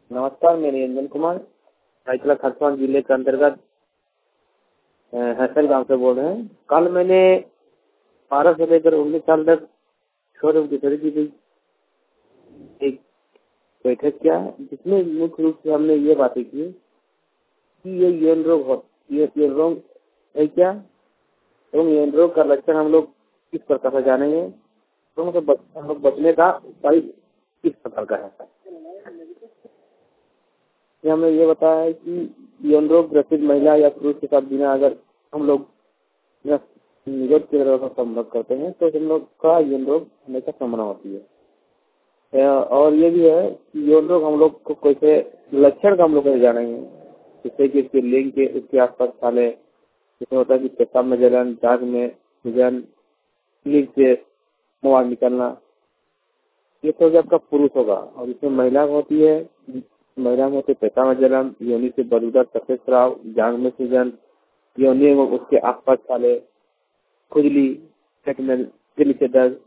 नमस्कार, मैं निरंजन कुमार रायतला खरसावां जिले के अंतर्गत हसन गांव से बोल रहे हैं। कल मैंने 12 से लेकर 19 साल तक शोरूम की खरीदी की एक बैठक किया, जिसमें मुख्य रूप से हमने ये बातें की कि ये यौन रोग है क्या एवं यौन रोग का लक्षण हम लोग किस प्रकार से जानेंगे, तो हम लोग बचने का उपाय किस प्रकार का है। हमने ये बताया है कि यौन रोग ग्रसित महिला या पुरुष के साथ बिना अगर हम लोग निरोध की तरह का संपर्क करते हैं तो हम लोग का यौन रोग हमेशा संभावना होती है। और ये भी है कि यौन रोग हम लोग को कैसे लक्षण का हम लोग कैसे जानेंगे, जिससे कि इसके लिंग के उसके आसपास साले जिसमें होता है कि पेशाब में जलन, दाग में सूजन, लिंग से मुंह निकलना, ये तो जब का पुरुष होगा। और इसमें महिला होती है, महिला में होते पेशाब में जलन, योनि से बलूदार सफेद स्राव, जांग में सूजन, योनि में उसके आसपास साले, खुजली, पेट में के नीचे दर्द।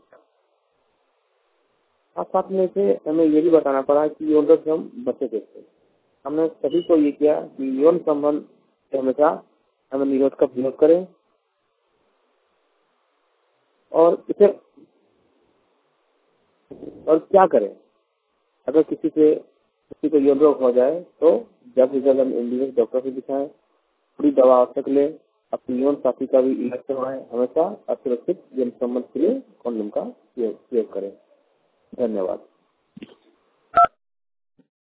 साथ में से हमें ये भी बताना पड़ा कि यौन रोग से हम बचे कैसे। हमने सभी को ये किया कि यौन संबंध हमेशा हमें निरोध का प्रयोग करें और इसे और क्या करें अगर किसी को यौन रोग हो जाए तो जब हम एमबीबीएस डॉक्टर से दिखाएं, पूरी दवा आवश्यक ले, अपनी यौन साथी का भी इलाज करवाएं, हमेशा असुरक्षित यौन संबंध के लिए कॉन्डोम का प्रयोग करें। धन्यवाद।